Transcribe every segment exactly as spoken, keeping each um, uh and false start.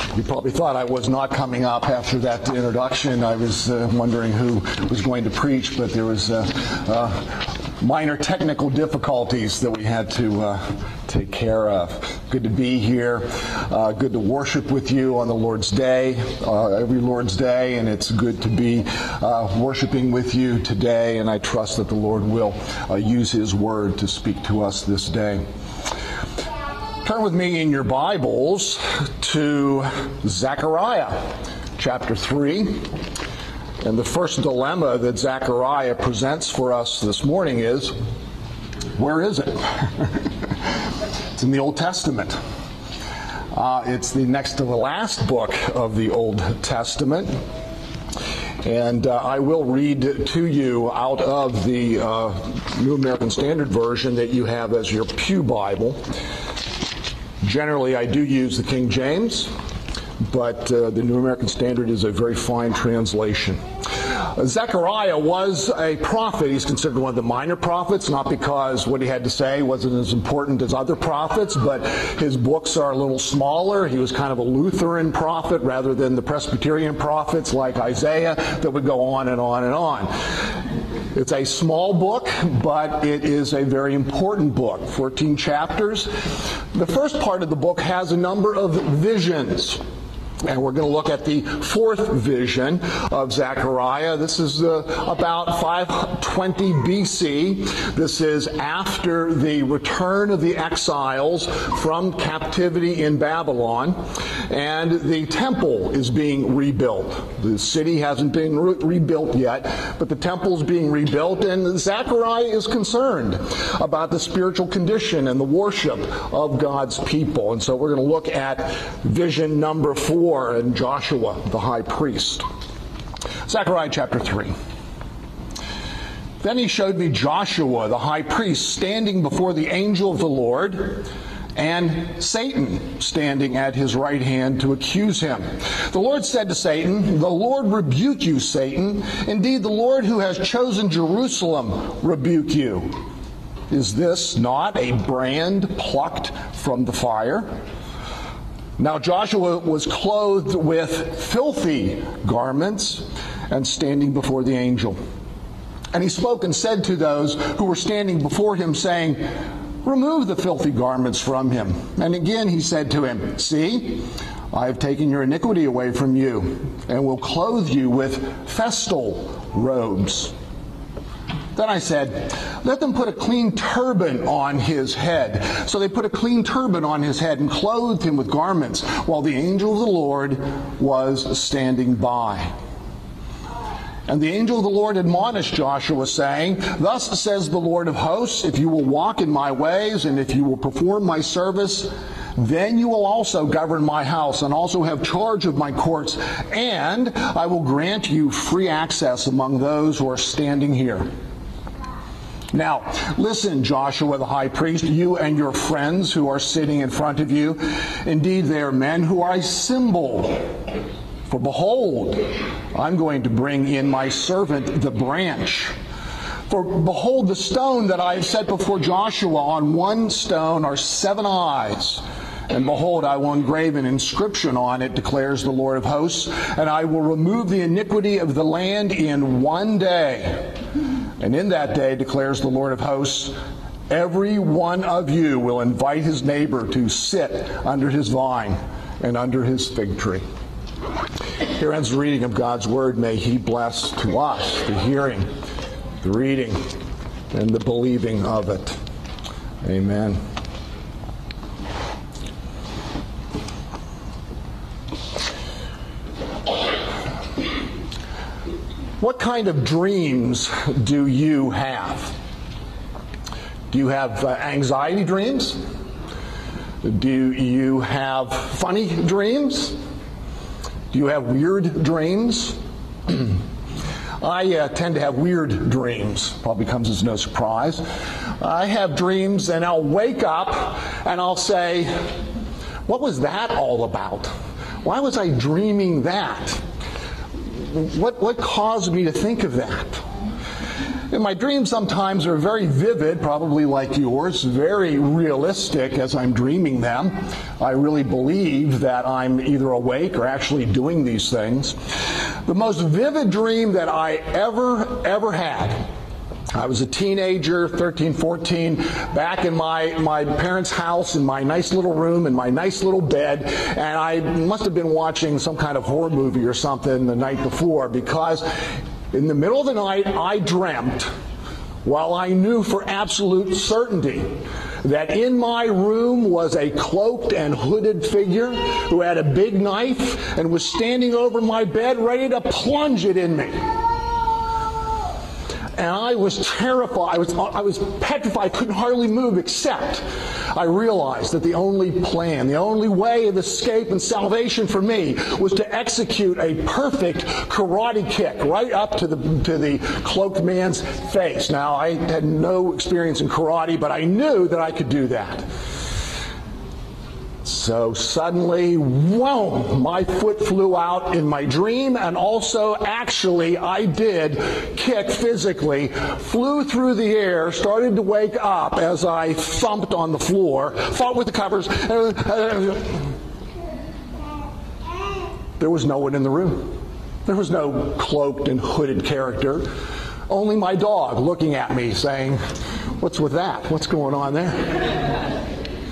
You probably thought I was not coming up after that introduction. I was uh, wondering who was going to preach, but there was uh, uh, minor technical difficulties that we had to uh, take care of. Good to be here. Uh, good to worship with you on the Lord's Day, uh, every Lord's Day, and it's good to be uh, worshiping with you today, and I trust that the Lord will uh, use His Word to speak to us this day. Turn with me in your Bibles to Zechariah chapter three. And the first dilemma that Zechariah presents for us this morning is, where is it? It's in the Old Testament. Uh, it's the next to the last book of the Old Testament. And uh, I will read to you out of the uh, New American Standard Version that you have as your pew Bible. Generally, I do use the King James, but uh, the New American Standard is a very fine translation. Uh, Zechariah was a prophet. He's considered one of the minor prophets, not because what he had to say wasn't as important as other prophets, but his books are a little smaller. He was kind of a Lutheran prophet rather than the Presbyterian prophets like Isaiah that would go on and on and on. It's a small book, but it is a very important book. fourteen chapters. The first part of the book has a number of visions. And we're going to look at the fourth vision of Zechariah. This is uh, about five twenty B C. This is after the return of the exiles from captivity in Babylon. And the temple is being rebuilt. The city hasn't been re- rebuilt yet, but the temple is being rebuilt. And Zechariah is concerned about the spiritual condition and the worship of God's people. And so we're going to look at vision number four. And Joshua, the high priest. Zechariah chapter three. Then he showed me Joshua, the high priest, standing before the angel of the Lord, and Satan standing at his right hand to accuse him. The Lord said to Satan, "The Lord rebuke you, Satan. Indeed, the Lord who has chosen Jerusalem rebuke you. Is this not a brand plucked from the fire?" Now Joshua was clothed with filthy garments and standing before the angel. And he spoke and said to those who were standing before him, saying, "Remove the filthy garments from him." And again he said to him, "See, I have taken your iniquity away from you, and will clothe you with festal robes." Then I said, "Let them put a clean turban on his head." So they put a clean turban on his head and clothed him with garments, while the angel of the Lord was standing by. And the angel of the Lord admonished Joshua, saying, "Thus says the Lord of hosts, if you will walk in my ways, and if you will perform my service, then you will also govern my house, and also have charge of my courts, and I will grant you free access among those who are standing here. Now, listen, Joshua the high priest, you and your friends who are sitting in front of you. Indeed, they are men who are a symbol. For behold, I'm going to bring in my servant, the branch. For behold, the stone that I have set before Joshua, on one stone are seven eyes. And behold, I will engrave an inscription on it, declares the Lord of hosts, and I will remove the iniquity of the land in one day. And in that day, declares the Lord of hosts, every one of you will invite his neighbor to sit under his vine and under his fig tree." Here ends the reading of God's Word. May He bless to us the hearing, the reading, and the believing of it. Amen. What kind of dreams do you have? Do you have uh, anxiety dreams? Do you have funny dreams? Do you have weird dreams? I uh, tend to have weird dreams. Probably comes as no surprise. I have dreams and I'll wake up and I'll say, what was that all about? Why was I dreaming that? What, what caused me to think of that? And my dreams sometimes are very vivid, probably like yours, very realistic as I'm dreaming them. I really believe that I'm either awake or actually doing these things. The most vivid dream that I ever, ever had, I was a teenager, thirteen, fourteen, back in my, my parents' house in my nice little room, in my nice little bed, and I must have been watching some kind of horror movie or something the night before, because in the middle of the night I dreamt, while I knew for absolute certainty that in my room was a cloaked and hooded figure who had a big knife and was standing over my bed ready to plunge it in me. And I was terrified. I was, I was petrified. I couldn't hardly move, except I realized that the only plan, the only way of escape and salvation for me was to execute a perfect karate kick right up to the, to the cloaked man's face. Now, I had no experience in karate, but I knew that I could do that. So suddenly, whoa, my foot flew out in my dream, and also actually I did kick physically, flew through the air, started to wake up as I thumped on the floor, fought with the covers. There was no one in the room. There was no cloaked and hooded character. Only my dog looking at me saying, "What's with that? What's going on there?"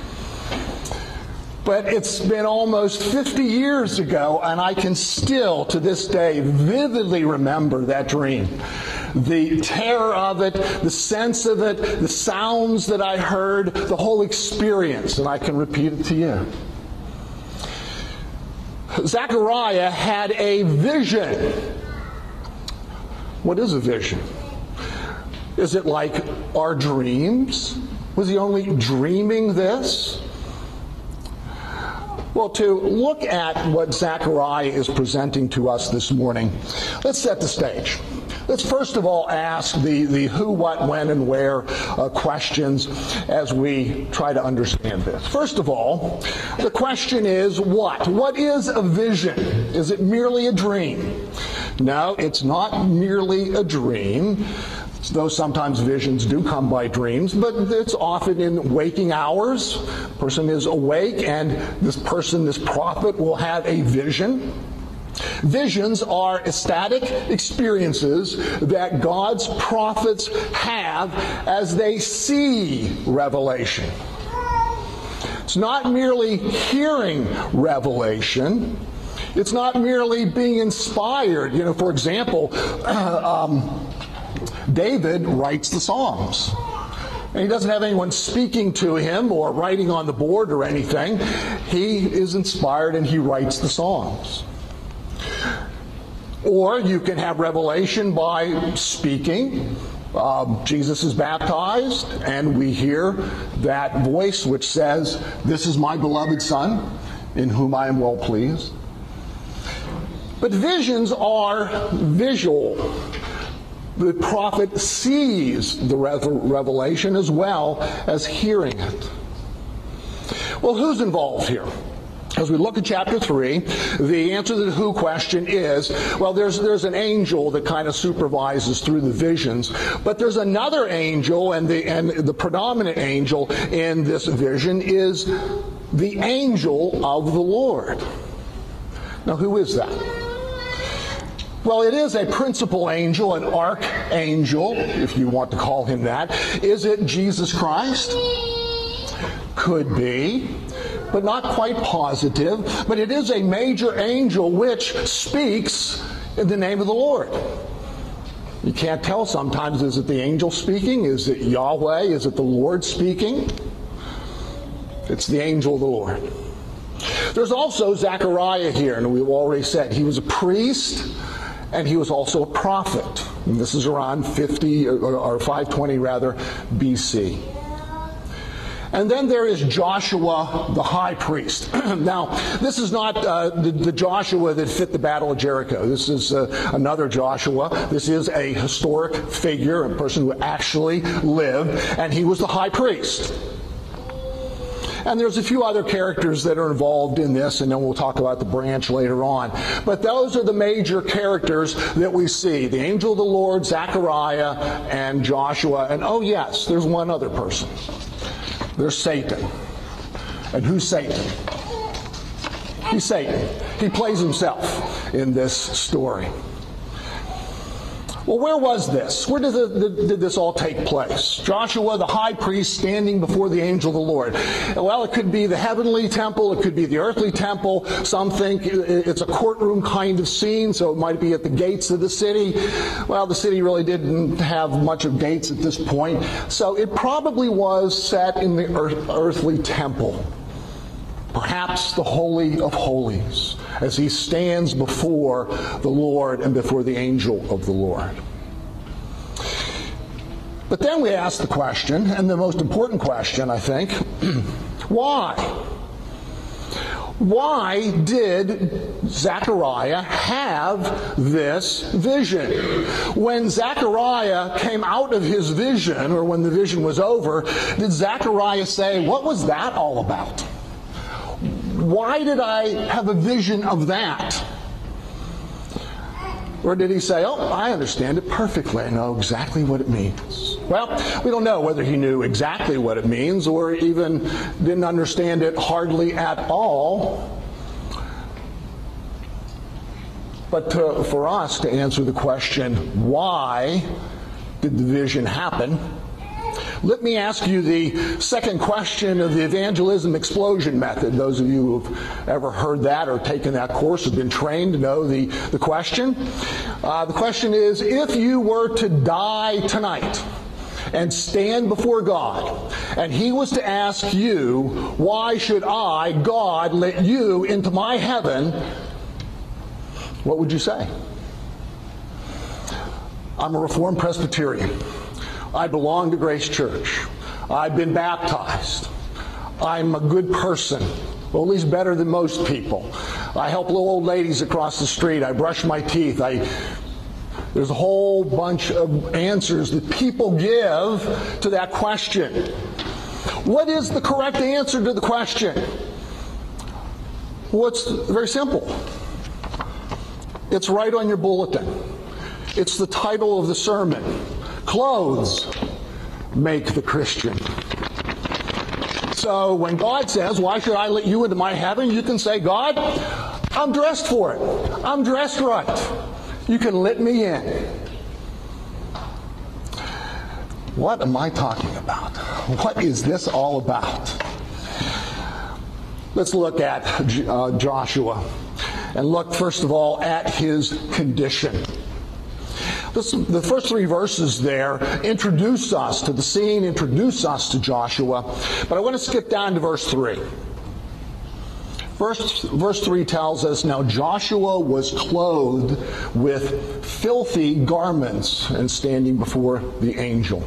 But it's been almost fifty years ago, and I can still, to this day, vividly remember that dream. The terror of it, the sense of it, the sounds that I heard, the whole experience, and I can repeat it to you. Zechariah had a vision. What is a vision? Is it like our dreams? Was he only dreaming this? Well, to look at what Zechariah is presenting to us this morning, let's set the stage. Let's first of all ask the, the who, what, when, and where uh, questions as we try to understand this. First of all, the question is what? What is a vision? Is it merely a dream? No, it's not merely a dream. Though sometimes visions do come by dreams, but it's often in waking hours. A person is awake, and this person, this prophet, will have a vision. Visions are ecstatic experiences that God's prophets have as they see revelation. It's not merely hearing revelation. It's not merely being inspired. You know, for example, um, David writes the Psalms. And he doesn't have anyone speaking to him or writing on the board or anything. He is inspired and he writes the Psalms. Or you can have revelation by speaking. Uh, Jesus is baptized and we hear that voice which says, "This is my beloved Son, in whom I am well pleased." But visions are visual. The prophet sees the revelation as well as hearing it. Well, who's involved here? As we look at chapter three, the answer to the who question is, well, there's there's an angel that kind of supervises through the visions, but there's another angel, and the and the predominant angel in this vision is the angel of the Lord. Now, who is that? Well, it is a principal angel, an archangel, if you want to call him that. Is it Jesus Christ? Could be, but not quite positive. But it is a major angel which speaks in the name of the Lord. You can't tell sometimes, is it the angel speaking? Is it Yahweh? Is it the Lord speaking? It's the angel of the Lord. There's also Zechariah here, and we've already said he was a priest. And he was also a prophet. And this is around fifty, or five twenty rather, B C. And then there is Joshua the high priest. Now, this is not uh, the, the Joshua that fit the Battle of Jericho. This is uh, another Joshua. This is a historic figure, a person who actually lived, and he was the high priest. And there's a few other characters that are involved in this, and then we'll talk about the branch later on. But those are the major characters that we see. The angel of the Lord, Zechariah, and Joshua. And oh yes, there's one other person. There's Satan. And who's Satan? He's Satan. He plays himself in this story. Well, where was this? Where did, the, did this all take place? Joshua, the high priest, standing before the angel of the Lord. Well, it could be the heavenly temple. It could be the earthly temple. Some think it's a courtroom kind of scene, so it might be at the gates of the city. Well, the city really didn't have much of gates at this point, so it probably was set in the earth, earthly temple. Perhaps the Holy of Holies, as he stands before the Lord and before the angel of the Lord. But then we ask the question, and the most important question, I think, why? Why did Zechariah have this vision? When Zechariah came out of his vision, or when the vision was over, did Zechariah say, "What was that all about? Why did I have a vision of that?" Or did he say, "Oh, I understand it perfectly. I know exactly what it means"? Well, we don't know whether he knew exactly what it means or even didn't understand it hardly at all. But to, for us to answer the question, why did the vision happen? Let me ask you the second question of the evangelism explosion method. Those of you who've ever heard that or taken that course, have been trained to know the, the question. Uh, the question is, if you were to die tonight and stand before God, and he was to ask you, "Why should I, God, let you into my heaven?" what would you say? I'm a Reformed Presbyterian. I belong to Grace Church. I've been baptized. I'm a good person, well, at least better than most people. I help little old ladies across the street. I brush my teeth. I, there's a whole bunch of answers that people give to that question. What is the correct answer to the question? Well, it's very simple. It's right on your bulletin. It's the title of the sermon. Clothes make the Christian. So when God says, "Why should I let you into my heaven?" you can say, "God, I'm dressed for it. I'm dressed right. You can let me in." What am I talking about? What is this all about? Let's look at uh, Joshua and look first of all at his condition. This, the first three verses there introduce us to the scene, introduce us to Joshua. But I want to skip down to verse three. Verse, verse three tells us, "Now Joshua was clothed with filthy garments and standing before the angel."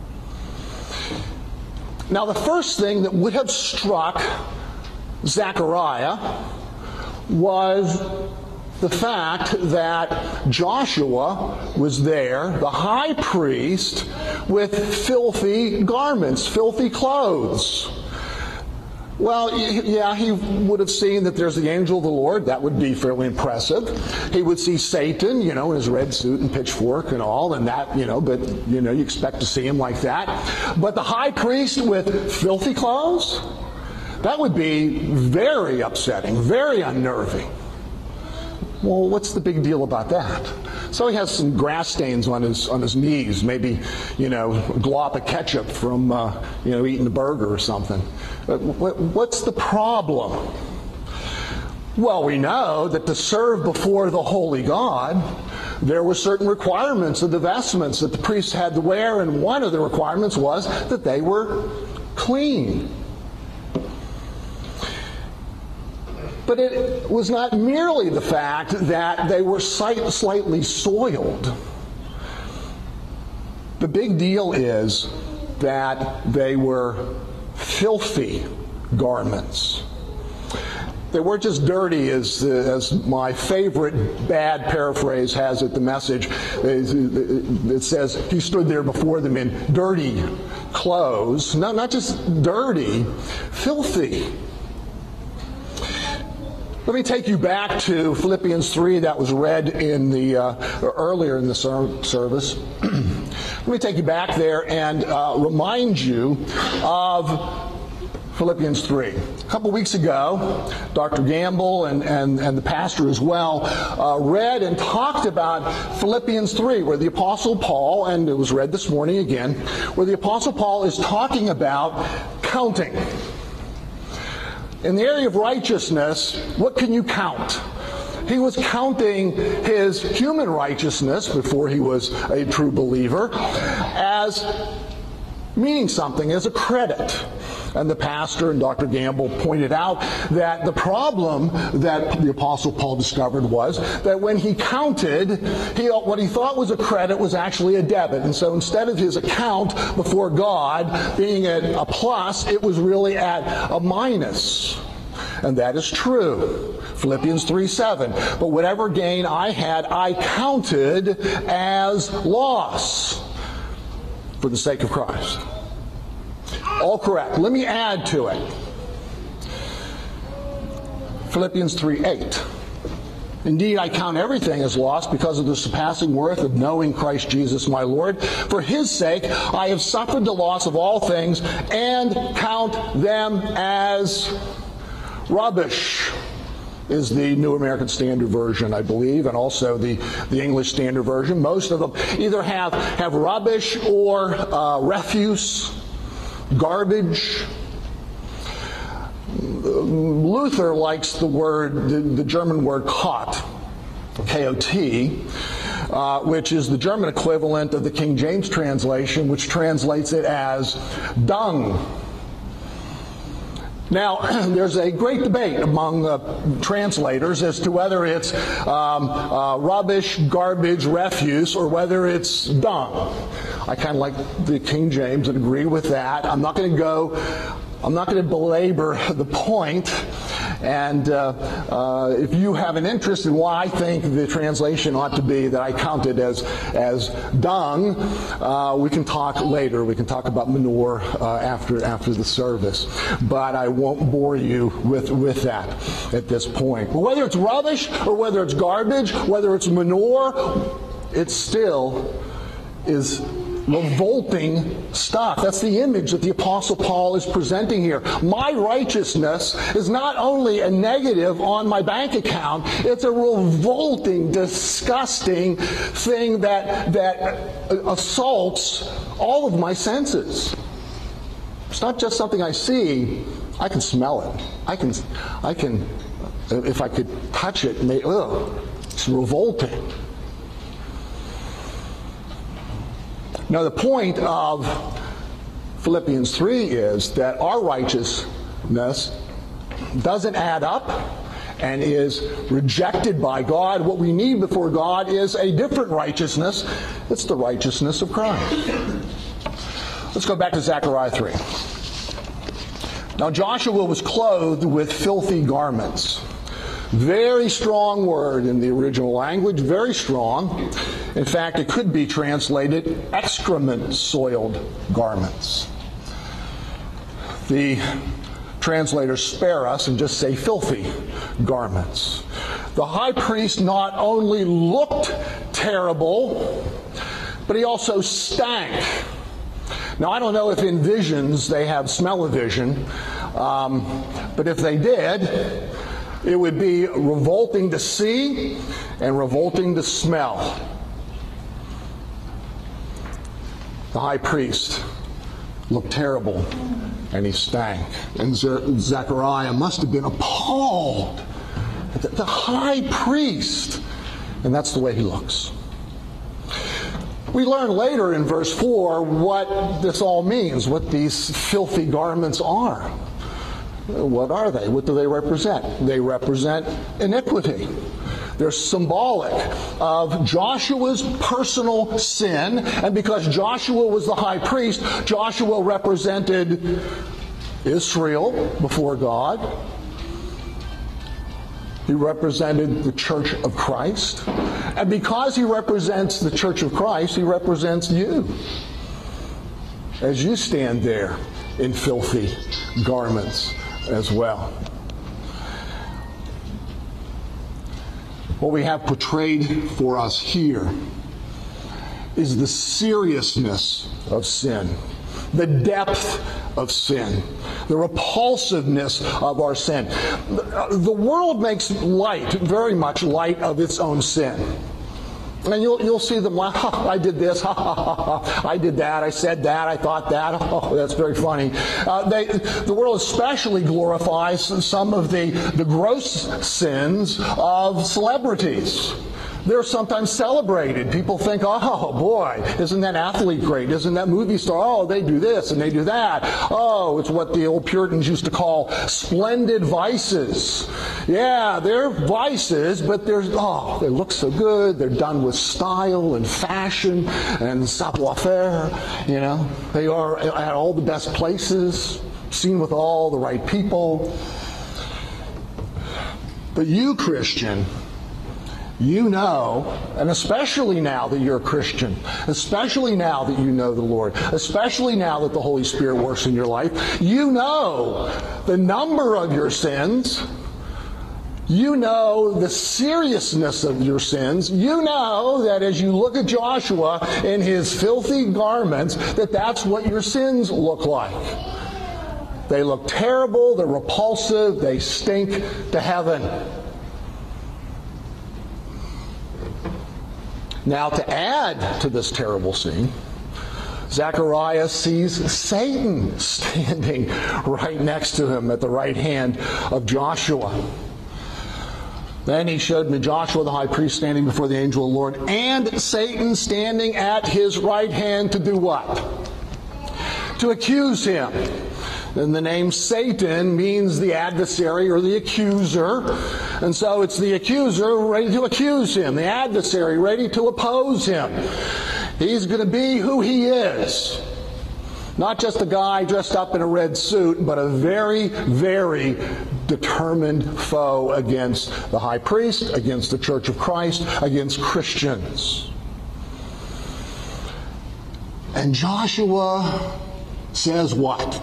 Now the first thing that would have struck Zechariah was the fact that Joshua was there, the high priest, with filthy garments, filthy clothes. Well, yeah, he would have seen that there's the angel of the Lord. That would be fairly impressive. He would see Satan, you know, in his red suit and pitchfork and all, and that, you know, but, you know, you expect to see him like that. But the high priest with filthy clothes? That would be very upsetting, very unnerving. Well, what's the big deal about that? So he has some grass stains on his on his knees, maybe, you know, a glop of ketchup from, uh, you know, eating a burger or something. What's the problem? Well, we know that to serve before the holy God, there were certain requirements of the vestments that the priests had to wear, and one of the requirements was that they were clean. But it was not merely the fact that they were slightly soiled. The big deal is that they were filthy garments. They weren't just dirty, as, as my favorite bad paraphrase has it, the Message. It says, he stood there before them in dirty clothes, no, not just dirty, filthy. Let me take you back to Philippians three that was read in the uh, earlier in the ser- service. Let me take you back there and uh, remind you of Philippians three. A couple weeks ago, Doctor Gamble and, and, and the pastor as well uh, read and talked about Philippians three, where the Apostle Paul, and it was read this morning again, where the Apostle Paul is talking about counting. In the area of righteousness, what can you count? He was counting his human righteousness before he was a true believer as meaning something, as a credit. And the pastor and Doctor Gamble pointed out that the problem that the Apostle Paul discovered was that when he counted, he, what he thought was a credit was actually a debit. And so instead of his account before God being at a plus, it was really at a minus. And that is true. Philippians three seven. But whatever gain I had, I counted as loss for the sake of Christ. All correct. Let me add to it. Philippians three eight. Indeed, I count everything as lost because of the surpassing worth of knowing Christ Jesus my Lord. For his sake, I have suffered the loss of all things and count them as rubbish, is the New American Standard Version, I believe, and also the, the English Standard Version. Most of them either have, have rubbish or uh, refuse, garbage. Luther likes the word, the, the German word Kot, K O T, uh, which is the German equivalent of the King James translation, which translates it as dung. Now, there's a great debate among uh, translators as to whether it's um, uh, rubbish, garbage, refuse, or whether it's dung. I kind of like the King James and agree with that. I'm not going to go, I'm not going to belabor the point. And uh, uh, if you have an interest in why I think the translation ought to be that I counted as as dung, uh, we can talk later. We can talk about manure uh, after after the service. But I won't bore you with, with that at this point. But whether it's rubbish or whether it's garbage, whether it's manure, it still is revolting stuff. That's the image that the Apostle Paul is presenting here. My righteousness is not only a negative on my bank account, it's a revolting, disgusting thing that, that assaults all of my senses. It's not just something I see. I can smell it. I can, I can, if I could touch it, may, ugh, it's revolting. Now, the point of Philippians three is that our righteousness doesn't add up and is rejected by God. What we need before God is a different righteousness. It's the righteousness of Christ. Let's go back to Zechariah three. Now, Joshua was clothed with filthy garments. Very strong word in the original language, very strong. In fact, it could be translated excrement-soiled garments. The translators spare us and just say filthy garments. The high priest not only looked terrible, but he also stank. Now, I don't know if in visions they have smell-o-vision, um, but if they did, it would be revolting to see and revolting to smell. The high priest looked terrible and he stank. And Zechariah must have been appalled at the, the high priest. And that's the way he looks. We learn later in verse four what this all means, what these filthy garments are. What are they? What do they represent? They represent iniquity. They're symbolic of Joshua's personal sin, and because Joshua was the high priest, Joshua represented Israel before God. He represented the Church of Christ. And because he represents the Church of Christ, he represents you. as you stand there in filthy garments as well. What we have portrayed for us here is the seriousness of sin, the depth of sin, the repulsiveness of our sin. The world makes light, very much light, of its own sin. And you'll, you'll see them laugh, ha, I did this, ha, ha, ha, ha, I did that, I said that, I thought that, oh, that's very funny. Uh, they, the world especially glorifies some of the, the gross sins of celebrities. They're sometimes celebrated. People think, oh boy, isn't that athlete great? Isn't that movie star? Oh, they do this and they do that. Oh, it's what the old Puritans used to call splendid vices. Yeah, they're vices, but they're, oh, they look so good. They're done with style and fashion and savoir-faire. You know, they are at all the best places, seen with all the right people. But you, Christian, you know, and especially now that you're a Christian, especially now that you know the Lord, especially now that the Holy Spirit works in your life, you know the number of your sins. You know the seriousness of your sins. You know that as you look at Joshua in his filthy garments, that that's what your sins look like. They look terrible, they're repulsive, they stink to heaven. Now, to add to this terrible scene, Zechariah sees Satan standing right next to him at the right hand of Joshua. Then he showed me Joshua the high priest standing before the angel of the Lord, and Satan standing at his right hand to do what? To accuse him. And the name Satan means the adversary or the accuser. And so it's the accuser ready to accuse him, the adversary ready to oppose him. He's going to be who he is. Not just a guy dressed up in a red suit, but a very, very determined foe against the high priest, against the Church of Christ, against Christians. And Joshua says what?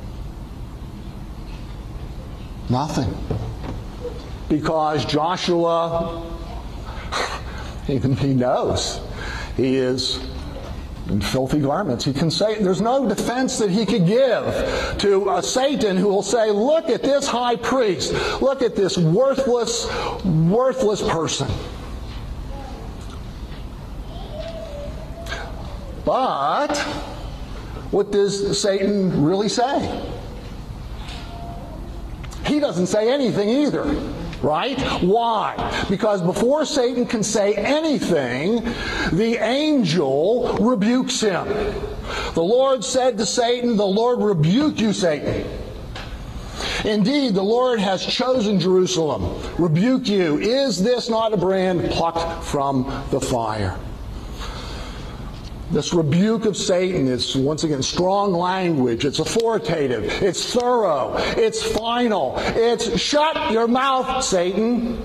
Nothing. Because Joshua, even he knows, he is in filthy garments. He can say, there's no defense that he could give to uh, Satan, who will say, look at this high priest. Look at this worthless, worthless person. But what does Satan really say? He doesn't say anything either, right? Why? Because before Satan can say anything, the angel rebukes him. The Lord said to Satan, the Lord rebuke you, Satan. Indeed, the Lord has chosen Jerusalem. Rebuke you. Is this not a brand plucked from the fire? This rebuke of Satan is, once again, strong language. It's authoritative. It's thorough. It's final. It's shut your mouth, Satan.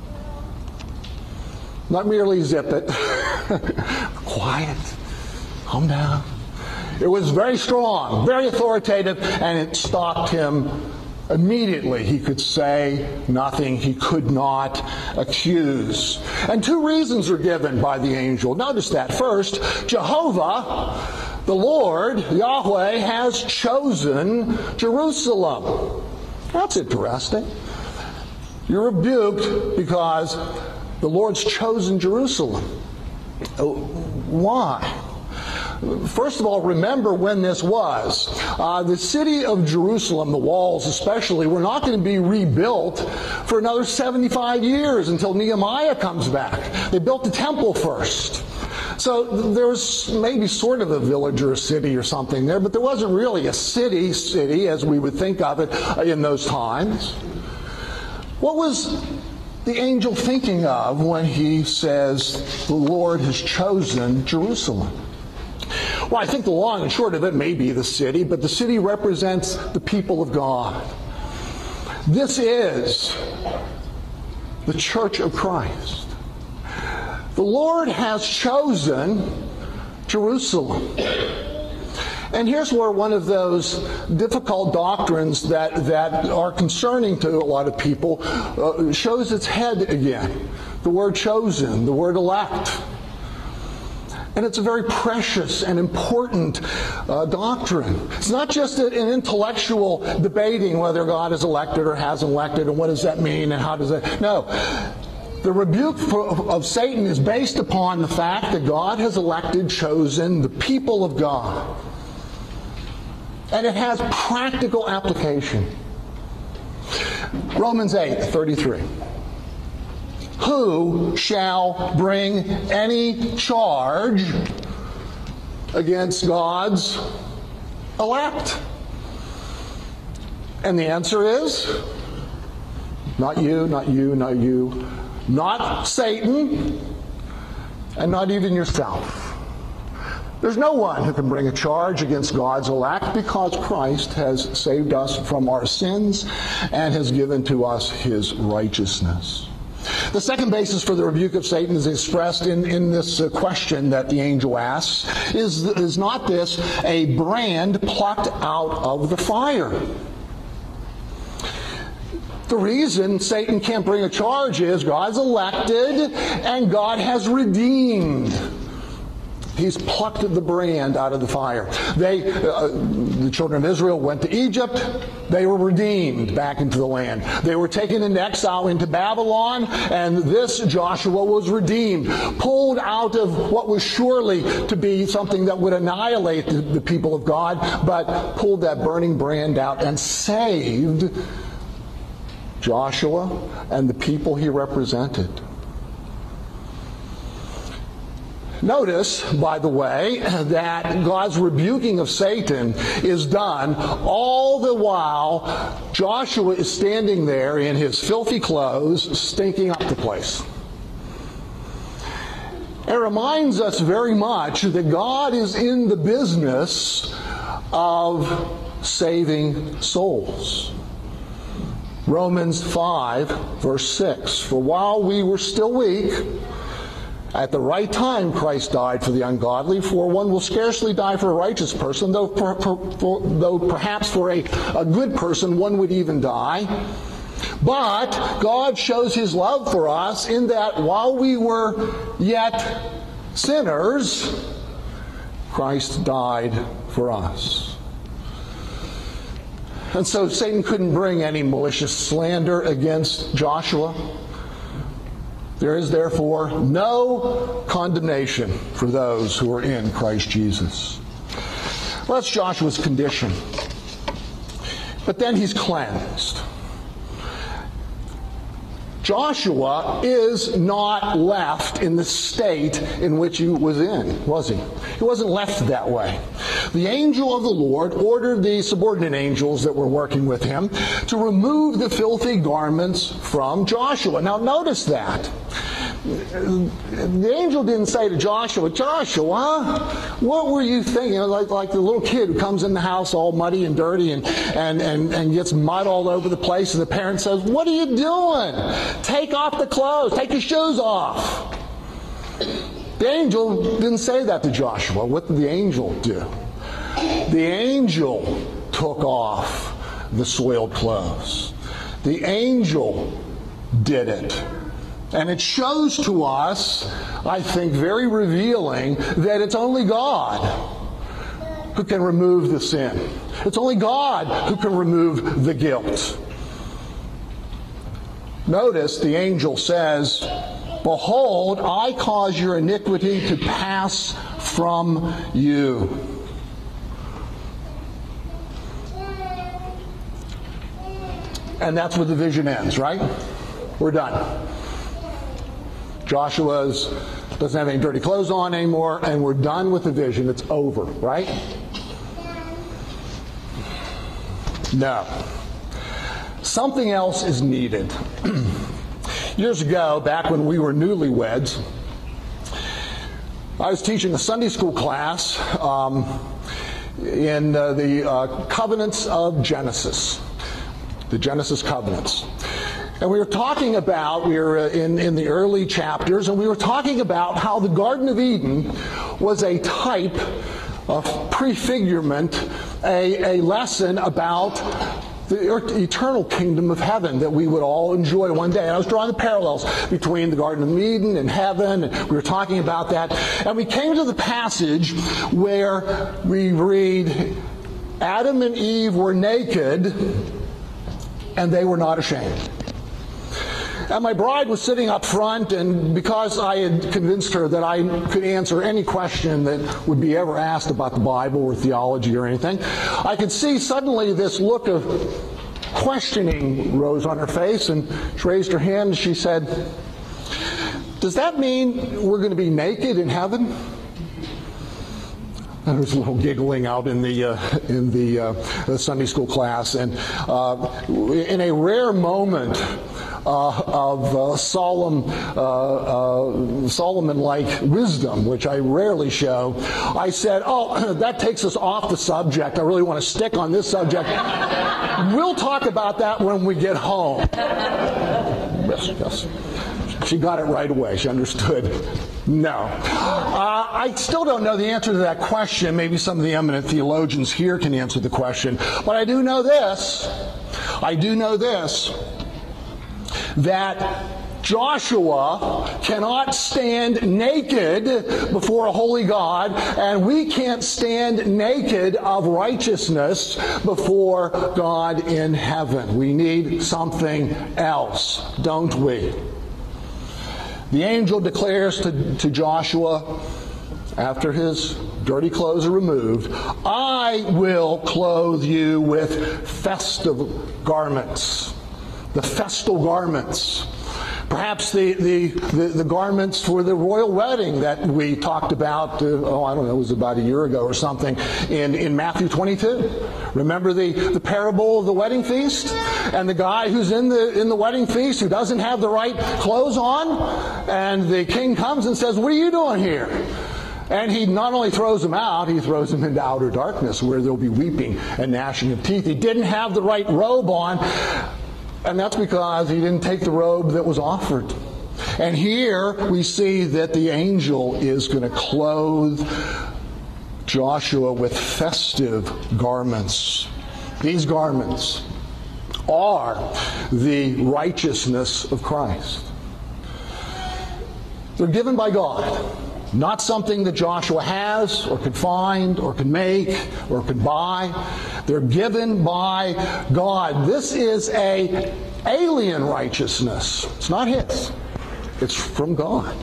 Not merely zip it. Quiet. Calm down. It was very strong, very authoritative, and it stopped him immediately. He could say nothing. He could not accuse. And two reasons are given by the angel. Notice that. First, Jehovah, the Lord, Yahweh, has chosen Jerusalem. That's interesting. You're rebuked because the Lord's chosen Jerusalem. Why? First of all, remember when this was. Uh, the city of Jerusalem, the walls especially, were not going to be rebuilt for another seventy-five years until Nehemiah comes back. They built the temple first. So there was maybe sort of a village or a city or something there, but there wasn't really a city, city as we would think of it in those times. What was the angel thinking of when he says, the Lord has chosen Jerusalem? Well, I think the long and short of it may be the city, but the city represents the people of God. This is the Church of Christ. The Lord has chosen Jerusalem. And here's where one of those difficult doctrines that, that are concerning to a lot of people uh, shows its head again. The word chosen, the word elect. And it's a very precious and important uh, doctrine. It's not just an intellectual debating whether God is elected or hasn't elected and what does that mean and how does that... No. The rebuke for, of Satan is based upon the fact that God has elected, chosen the people of God. And it has practical application. Romans eight thirty-three. Who shall bring any charge against God's elect? And the answer is, not you, not you, not you, not Satan, and not even yourself. There's no one who can bring a charge against God's elect because Christ has saved us from our sins and has given to us his righteousness. The second basis for the rebuke of Satan is expressed in, in this uh, question that the angel asks. Is, is not this a brand plucked out of the fire? The reason Satan can't bring a charge is God's elected and God has redeemed. He's plucked the brand out of the fire. They, uh, the children of Israel went to Egypt. They were redeemed back into the land. They were taken into exile into Babylon, and this Joshua was redeemed, pulled out of what was surely to be something that would annihilate the, the people of God, but pulled that burning brand out and saved Joshua and the people he represented. Notice, by the way, that God's rebuking of Satan is done all the while Joshua is standing there in his filthy clothes, stinking up the place. It reminds us very much that God is in the business of saving souls. Romans five, verse six, for while we were still weak, at the right time Christ died for the ungodly, for one will scarcely die for a righteous person, though, per, per, for, though perhaps for a, a good person one would even die. But God shows his love for us in that while we were yet sinners, Christ died for us. And so Satan couldn't bring any malicious slander against Joshua. There is therefore no condemnation for those who are in Christ Jesus. Well, that's Joshua's condition. But then he's cleansed. Joshua is not left in the state in which he was in, was he? He wasn't left that way. The angel of the Lord ordered the subordinate angels that were working with him to remove the filthy garments from Joshua. Now notice that. The angel didn't say to Joshua, Joshua, what were you thinking? Like, like the little kid who comes in the house all muddy and dirty and, and, and, and gets mud all over the place, and the parent says, what are you doing? Take off the clothes. Take your shoes off. The angel didn't say that to Joshua. What did the angel do? The angel took off the soiled clothes. The angel did it. And it shows to us, I think, very revealing that it's only God who can remove the sin. It's only God who can remove the guilt. Notice the angel says, behold, I cause your iniquity to pass from you. And that's where the vision ends, right? We're done. Joshua doesn't have any dirty clothes on anymore, and we're done with the vision. It's over, right? No. Something else is needed. Years ago, back when we were newlyweds, I was teaching a Sunday school class um, in uh, the uh, covenants of Genesis, the Genesis covenants. And we were talking about, we were in, in the early chapters, and we were talking about how the Garden of Eden was a type a prefigurement, a, a lesson about the eternal kingdom of heaven that we would all enjoy one day. And I was drawing the parallels between the Garden of Eden and heaven, and we were talking about that. And we came to the passage where we read, Adam and Eve were naked, and they were not ashamed. And my bride was sitting up front, and because I had convinced her that I could answer any question that would be ever asked about the Bible or theology or anything, I could see suddenly this look of questioning rose on her face, and she raised her hand and she said, "Does that mean we're going to be naked in heaven?" And there was a little giggling out in the uh, in the, uh, the Sunday school class, and uh, in a rare moment Uh, of uh, solemn, uh, uh, Solomon-like wisdom, which I rarely show, I said, oh, that takes us off the subject. I really want to stick on this subject. We'll talk about that when we get home. Yes, yes. She got it right away. She understood. No. Uh, I still don't know the answer to that question. Maybe some of the eminent theologians here can answer the question. But I do know this. I do know this. That Joshua cannot stand naked before a holy God, and we can't stand naked of righteousness before God in heaven. We need something else, don't we? The angel declares to, to Joshua, after his dirty clothes are removed, I will clothe you with festive garments. The festal garments. Perhaps the, the, the, the garments for the royal wedding that we talked about, uh, oh, I don't know, it was about a year ago or something, in, in Matthew twenty-two. Remember the, the parable of the wedding feast? And the guy who's in the, in the wedding feast who doesn't have the right clothes on, and the king comes and says, what are you doing here? And he not only throws him out, he throws him into outer darkness where there'll be weeping and gnashing of teeth. He didn't have the right robe on. And that's because he didn't take the robe that was offered. And here we see that the angel is going to clothe Joshua with festive garments. These garments are the righteousness of Christ. They're given by God. Not something that Joshua has or can find or can make or can buy. They're given by God. This is a alien righteousness. It's not his. It's from God.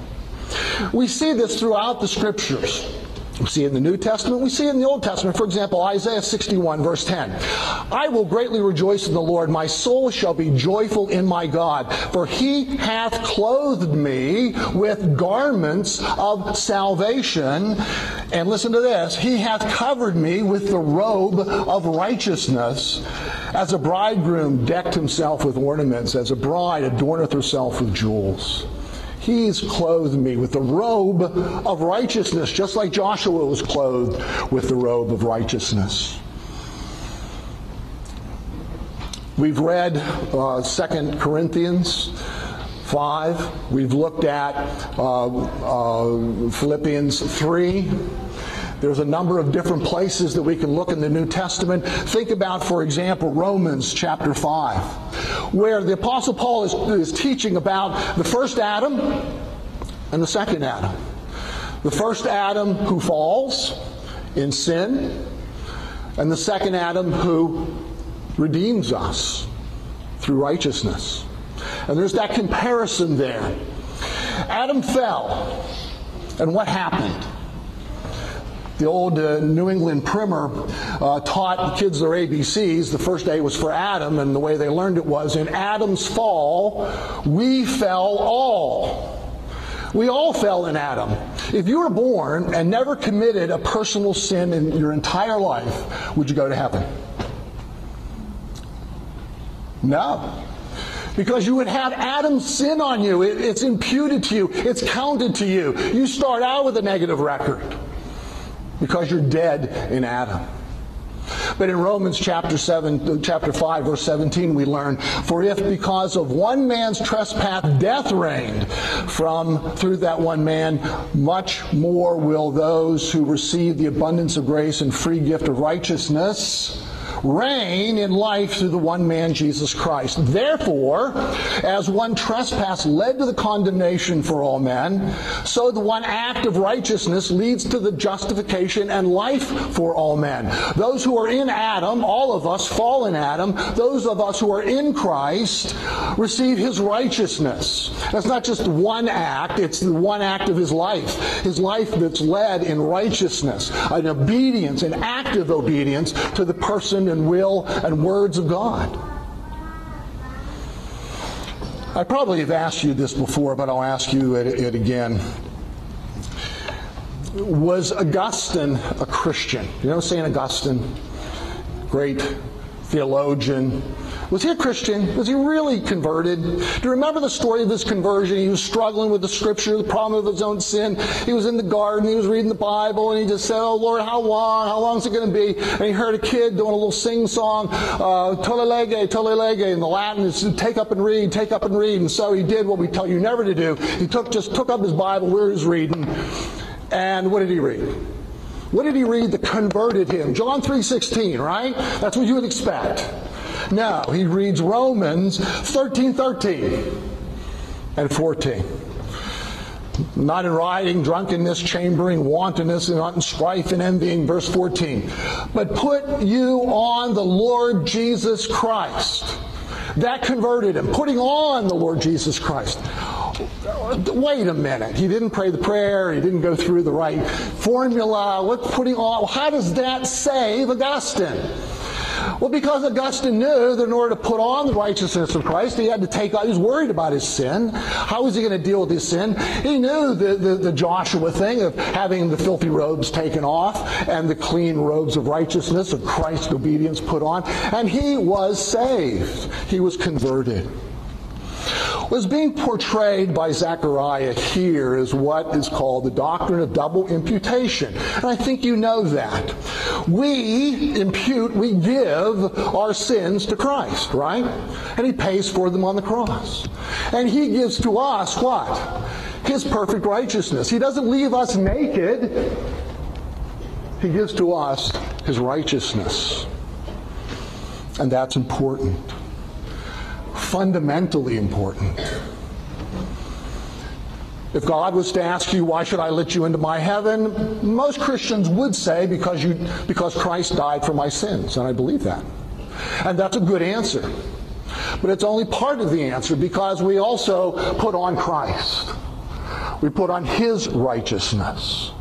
We see this throughout the Scriptures. We see it in the New Testament. We see it in the Old Testament. For example, Isaiah sixty-one, verse ten. I will greatly rejoice in the Lord. My soul shall be joyful in my God. For he hath clothed me with garments of salvation. And listen to this. He hath covered me with the robe of righteousness. As a bridegroom decked himself with ornaments, as a bride adorneth herself with jewels. He's clothed me with the robe of righteousness, just like Joshua was clothed with the robe of righteousness. We've read uh, Second Corinthians five. We've looked at uh, uh, Philippians three. There's a number of different places that we can look in the New Testament. Think about, for example, Romans chapter five, where the Apostle Paul is, is teaching about the first Adam and the second Adam. The first Adam who falls in sin, and the second Adam who redeems us through righteousness. And there's that comparison there. Adam fell, and what happened? The old uh, New England primer uh, taught kids their A B Cs. The first day was for Adam, and the way they learned it was, in Adam's fall, we fell all. We all fell in Adam. If you were born and never committed a personal sin in your entire life, would you go to heaven? No. Because you would have Adam's sin on you. It, it's imputed to you. It's counted to you. You start out with a negative record. Because you're dead in Adam. But in Romans chapter seven, chapter five, verse seventeen, we learn, for if because of one man's trespass death reigned from through that one man, much more will those who receive the abundance of grace and free gift of righteousness reign in life through the one man, Jesus Christ. Therefore, as one trespass led to the condemnation for all men, so the one act of righteousness leads to the justification and life for all men. Those who are in Adam, all of us fall in Adam, those of us who are in Christ receive his righteousness. That's not just one act, it's the one act of his life. His life that's led in righteousness, an obedience, an active obedience to the person and will and words of God. I probably have asked you this before, but I'll ask you it, it again. Was Augustine a Christian? You know Saint Augustine? Great theologian. Was he a Christian? Was he really converted? Do you remember the story of his conversion? He was struggling with the Scripture, the problem of his own sin. He was in the garden, he was reading the Bible, and he just said, oh Lord, how long? How long is it going to be? And he heard a kid doing a little sing-song, uh, tole lege, tole lege, in the Latin is take up and read, take up and read. And so he did what we tell you never to do. He took just took up his Bible where he was reading, and what did he read? What did he read that converted him? John three sixteen, right? That's what you would expect. No, he reads Romans thirteen thirteen and fourteen. Not in rioting, drunkenness, chambering, wantonness, and not in strife and envying, verse fourteen. But put you on the Lord Jesus Christ. That converted him. Putting on the Lord Jesus Christ. Wait a minute. He didn't pray the prayer. He didn't go through the right formula. What's putting on? How does that save Augustine? Well, because Augustine knew that in order to put on the righteousness of Christ, he had to take out, he was worried about his sin. How was he going to deal with his sin? He knew the, the, the Joshua thing of having the filthy robes taken off and the clean robes of righteousness of Christ's obedience put on. And he was saved. He was converted. What's being portrayed by Zechariah here is what is called the doctrine of double imputation. And I think you know that. We impute, we give our sins to Christ, right? And he pays for them on the cross. And he gives to us what? His perfect righteousness. He doesn't leave us naked. He gives to us his righteousness. And that's important. Fundamentally important. If God was to ask you, why should I let you into my heaven? Most Christians would say, because you, because Christ died for my sins. And I believe that. And that's a good answer. But it's only part of the answer, because we also put on Christ. We put on his righteousness.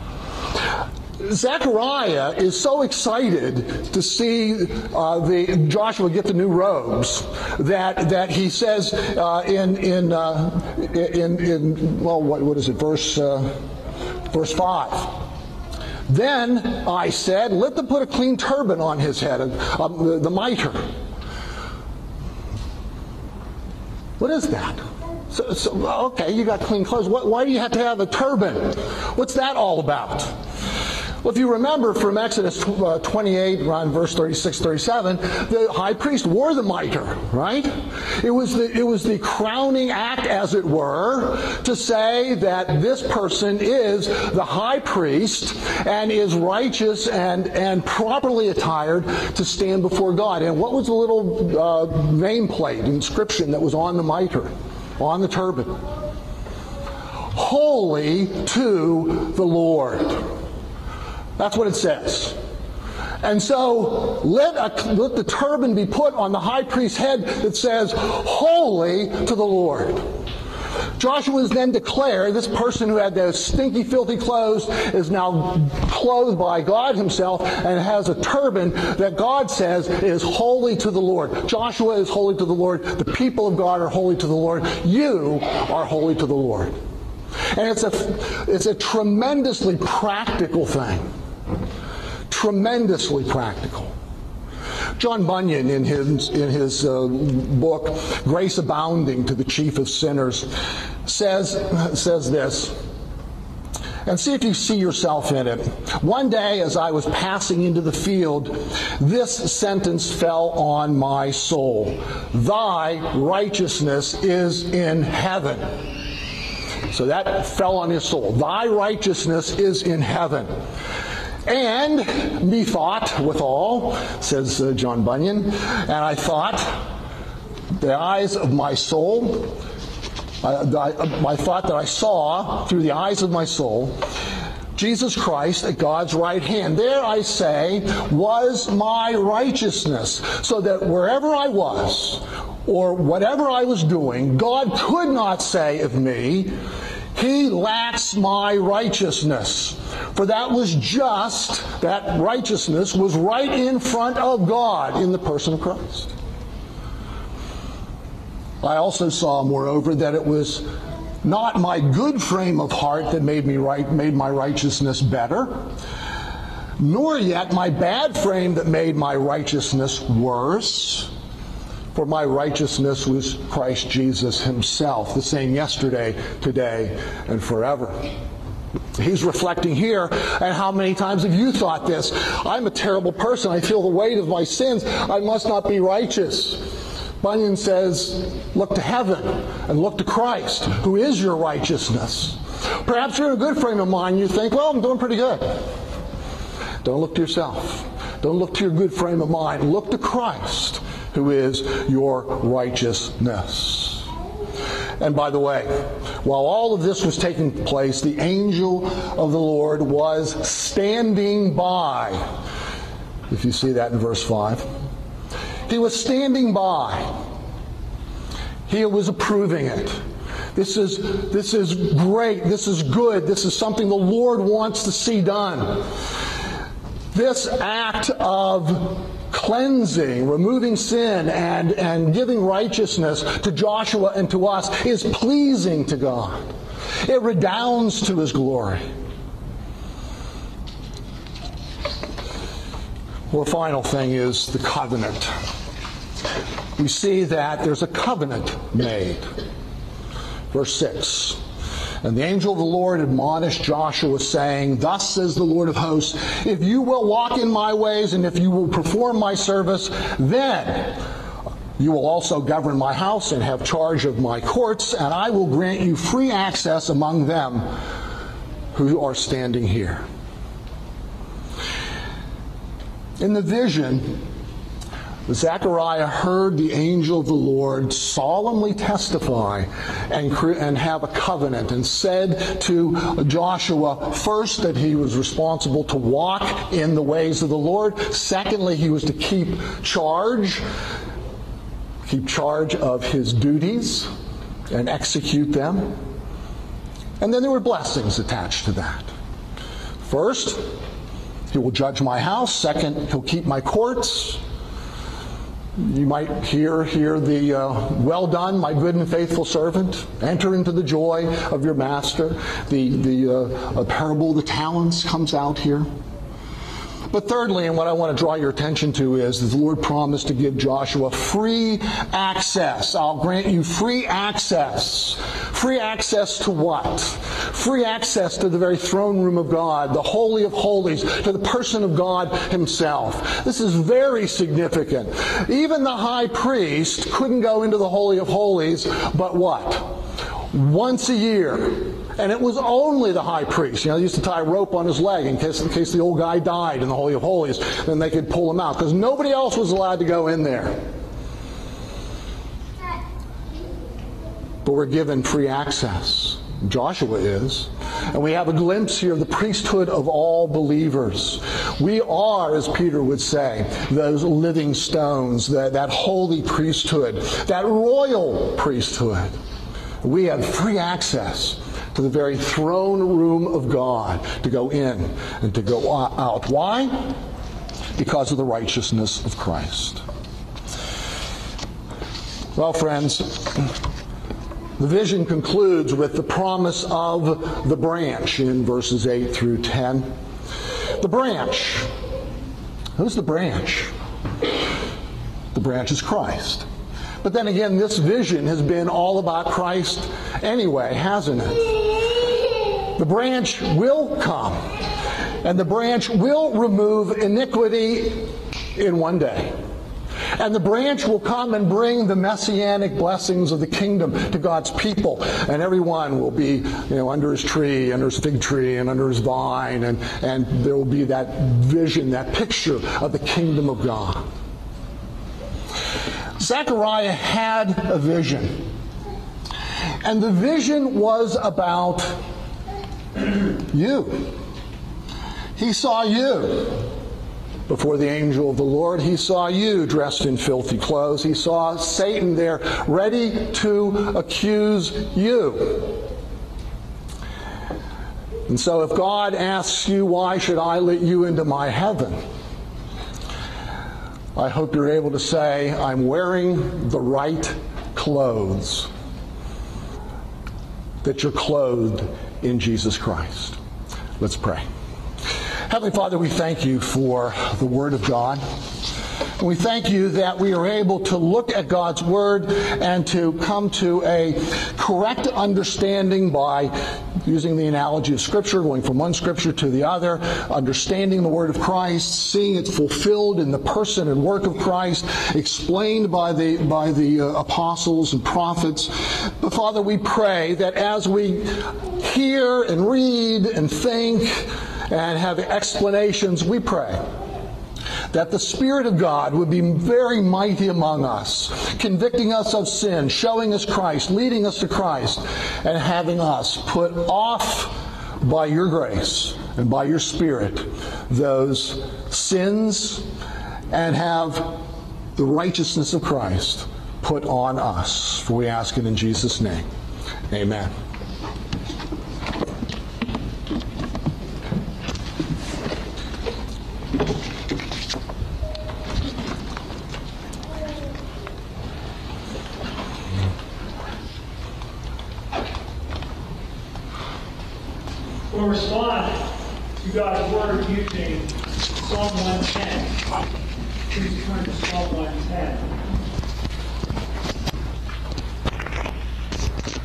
Zechariah is so excited to see uh, the Joshua get the new robes that that he says uh, in in, uh, in in well what what is it verse uh, verse five. Then I said, let them put a clean turban on his head, uh, the, the mitre. What is that? So, so okay, you got clean clothes. What, why do you have to have a turban? What's that all about? Well, if you remember from Exodus twenty-eight, around verse thirty-six, thirty-seven, the high priest wore the mitre, right? It was the, it was the crowning act, as it were, to say that this person is the high priest and is righteous and, and properly attired to stand before God. And what was the little uh, nameplate, inscription that was on the mitre, on the turban? Holy to the Lord. That's what it says. And so let, a, let the turban be put on the high priest's head that says, holy to the Lord. Joshua is then declared, this person who had those stinky, filthy clothes is now clothed by God himself and has a turban that God says is holy to the Lord. Joshua is holy to the Lord. The people of God are holy to the Lord. You are holy to the Lord. And it's a, it's a tremendously practical thing. Tremendously practical. John Bunyan, in his, in his uh, book, Grace Abounding to the Chief of Sinners, says, says this, and see if you see yourself in it. One day, as I was passing into the field, this sentence fell on my soul. Thy righteousness is in heaven. So that fell on his soul. Thy righteousness is in heaven. And methought withal, says uh, John Bunyan, and I thought, the eyes of my soul, I, I, I thought that I saw through the eyes of my soul Jesus Christ at God's right hand. There, I say, was my righteousness, so that wherever I was, or whatever I was doing, God could not say of me, he lacks my righteousness. For that was just, that righteousness was right in front of God in the person of Christ. I also saw, moreover, that it was not my good frame of heart that made me right, made my righteousness better, nor yet my bad frame that made my righteousness worse. For my righteousness was Christ Jesus himself, the same yesterday, today, and forever. He's reflecting here, and how many times have you thought this? I'm a terrible person. I feel the weight of my sins. I must not be righteous. Bunyan says, look to heaven and look to Christ, who is your righteousness. Perhaps you're in a good frame of mind. You think, well, I'm doing pretty good. Don't look to yourself. Don't look to your good frame of mind. Look to Christ, who is your righteousness. And by the way, while all of this was taking place, the angel of the Lord was standing by. If you see that in verse five. He was standing by. He was approving it. This is, this is great. This is good. This is something the Lord wants to see done. This act of cleansing, removing sin, and, and giving righteousness to Joshua and to us is pleasing to God. It redounds to his glory. Well, the final thing is the covenant. We see that there's a covenant made. Verse six. And the angel of the Lord admonished Joshua, saying, Thus says the Lord of hosts, if you will walk in my ways, and if you will perform my service, then you will also govern my house and have charge of my courts, and I will grant you free access among them who are standing here. In the vision, Zechariah heard the angel of the Lord solemnly testify and, and have a covenant, and said to Joshua, first, that he was responsible to walk in the ways of the Lord. Secondly, he was to keep charge, keep charge of his duties and execute them. And then there were blessings attached to that. First, he will judge my house. Second, he'll keep my courts. You might hear hear the uh, well done, my good and faithful servant. Enter into the joy of your master. The, the uh, parable of the talents comes out here. But thirdly, and what I want to draw your attention to, is that the Lord promised to give Joshua free access. I'll grant you free access. Free access to what? Free access to the very throne room of God, the Holy of Holies, to the person of God himself. This is very significant. Even the high priest couldn't go into the Holy of Holies, but what? Once a year. And it was only the high priest. You know, they used to tie a rope on his leg in case, in case the old guy died in the Holy of Holies. Then they could pull him out, because nobody else was allowed to go in there. But we're given free access. Joshua is. And we have a glimpse here of the priesthood of all believers. We are, as Peter would say, those living stones, that, that holy priesthood, that royal priesthood. We have free access to the very throne room of God, to go in and to go out. Why? Because of the righteousness of Christ. Well, friends, the vision concludes with the promise of the branch in verses eight through ten. The branch. Who's the branch? The branch is Christ. But then again, this vision has been all about Christ anyway, hasn't it? The branch will come, and the branch will remove iniquity in one day. And the branch will come and bring the messianic blessings of the kingdom to God's people. And everyone will be, you know, under his tree, under his fig tree, and under his vine. And, and there will be that vision, that picture of the kingdom of God. Zechariah had a vision. And the vision was about you. He saw you. Before the angel of the Lord, he saw you dressed in filthy clothes. He saw Satan there ready to accuse you. And so if God asks you, why should I let you into my heaven? I hope you're able to say, I'm wearing the right clothes. That you're clothed in Jesus Christ. Let's pray. Heavenly Father, we thank you for the Word of God. And we thank you that we are able to look at God's Word and to come to a correct understanding by using the analogy of Scripture, going from one Scripture to the other, understanding the Word of Christ, seeing it fulfilled in the person and work of Christ, explained by the, by the uh, apostles and prophets. But Father, we pray that as we hear and read and think and have explanations, we pray that the Spirit of God would be very mighty among us, convicting us of sin, showing us Christ, leading us to Christ, and having us put off by your grace and by your Spirit those sins and have the righteousness of Christ put on us. For we ask it in Jesus' name. Amen. We'll respond to God's Word using Psalm one ten. Please turn to Psalm one ten.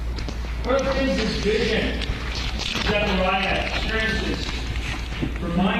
First is this vision Zechariah experiences. Remind